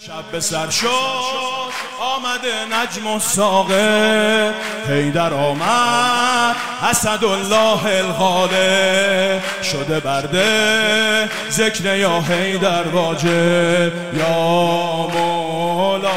شب به سر شد آمده نجم و ساقه، حیدر آمد اسدالله الغالب، شده برده ذکر یا حیدر واجب یا مولا.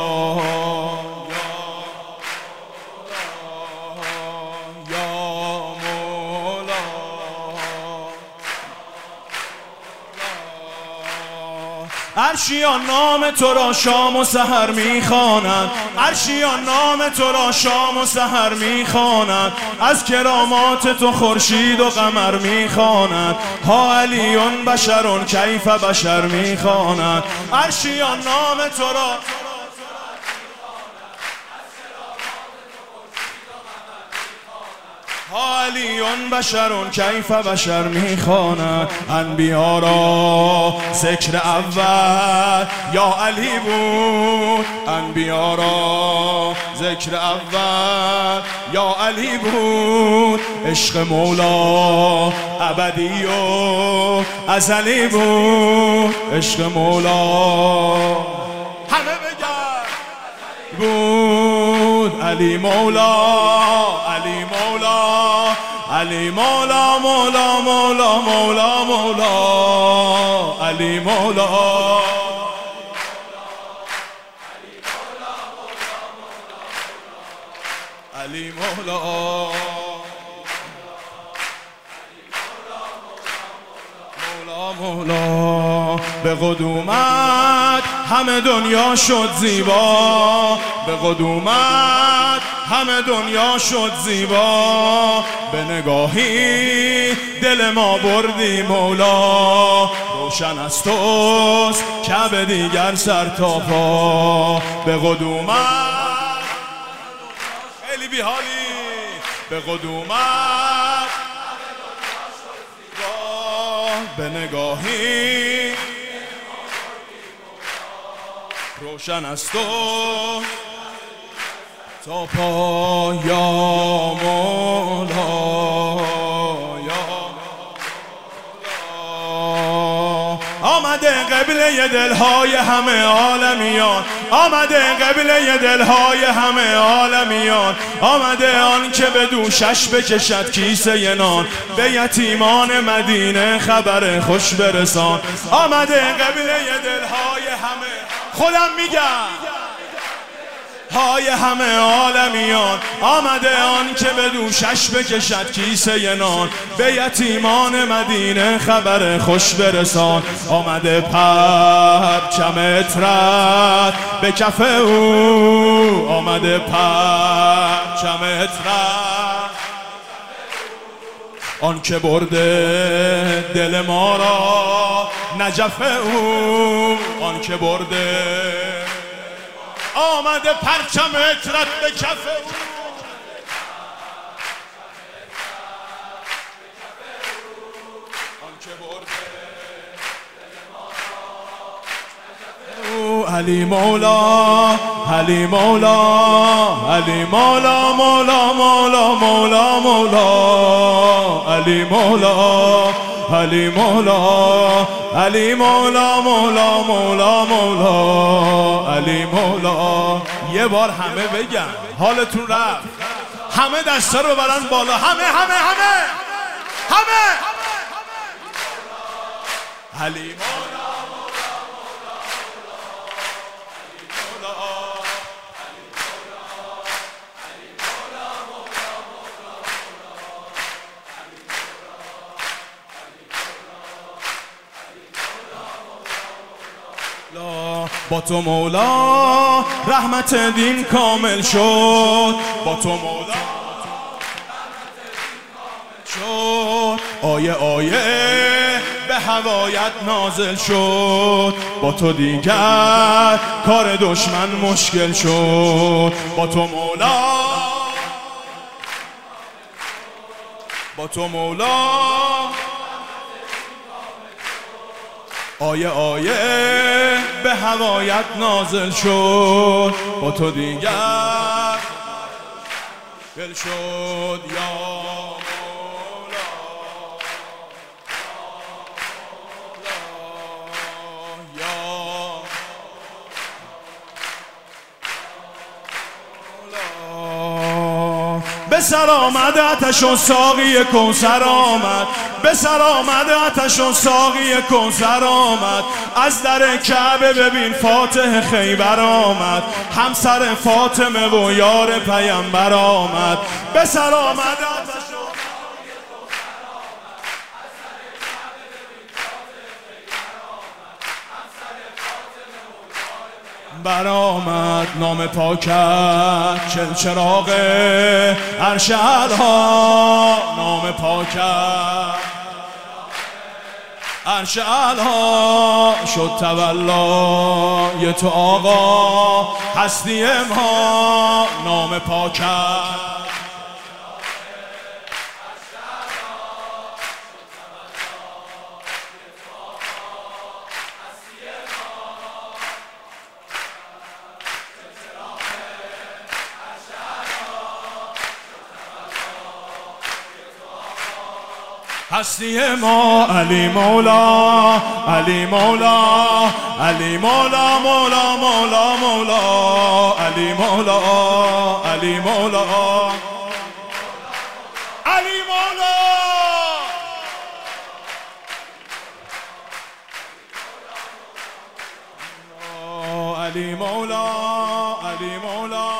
عرشیان نام تو را شام و سحر میخوانند، عرشیان نام تو را شام و سحر میخوانند، از کرامات تو خورشید و قمر میخوانند، ها علیون بشرون کیف بشر میخوانند. عرشیان نام تو را علیون بشرون کیف بشر میخواند. انبیا را ذکر اول یا علی بود، انبیا را ذکر اول یا علی بود، عشق مولا ابدی و ازلی بود، عشق مولا همه بگن بود. علی مولا علی مولا علی مولا مولا مولا مولا مولا علی مولا علی مولا مولا. به قدومت همه دنیا شد زیبا، به قدومت همه دنیا شد زیبا، به نگاهی دل ما بردی مولا، روشن از توست کعبه دیگر سر تا پا. به قدومت خیلی بیحالی، به قدومت به نگاهی روشن از تو تا پا یا مولا یا مولا. آمده قبله دلهای همه عالمیان، آمده قبله دلهای همه عالمیان، آمده آن که به دوشش بکشد کیسه نان، به یتیمان مدینه خبر خوش برسان. آمده قبله دلهای همه، خودم میگم های همه عالمیان، آمده آن که به دوشش بکشد کیسه نان، به یتیمان مدینه خبر خوش برسان. آمده پرچم عطرت به کف او، آمده پرچم عطرت آن که برده دل ما را نجف او، آن که برده آمده پرچم عطرت به کف او، آن که برده علی مولا علی مولا علی مولا مولا مولا مولا مولا علی مولا علی مولا علی مولا مولا مولا مولا علی مولا. یه بار همه بگن حالتون رفت، همه دستا رو ببرن بالا، همه همه همه همه علی مولا با تو مولا رحمت دین کامل شد، با تو مولا شد، آیه آیه به هوایت نازل شد، با تو دیگر کار دشمن مشکل شد. با تو مولا با تو مولا آیه آیه به هوایت نازل شد، با تو دیگر دل شد یا مولا یا به سر آمد آتش و ساقی کوثر آمد، به سر آمد آتش و ساقی کوثر آمد. از در کعبه ببین فاتح خیبر آمد، همسر فاطمه و یار پیامبر آمد. به سر آمد آتش برآمد. نام پاکت چلچراغ عرش اعلی، نام پاکت عرش اعلی شد تولای تو آقا هستی ما. نام پاکت هستی ما. علی مولا، علی مولا، علی مولا، مولا مولا مولا، علی مولا، علی مولا، علی مولا. علی مولا، علی مولا.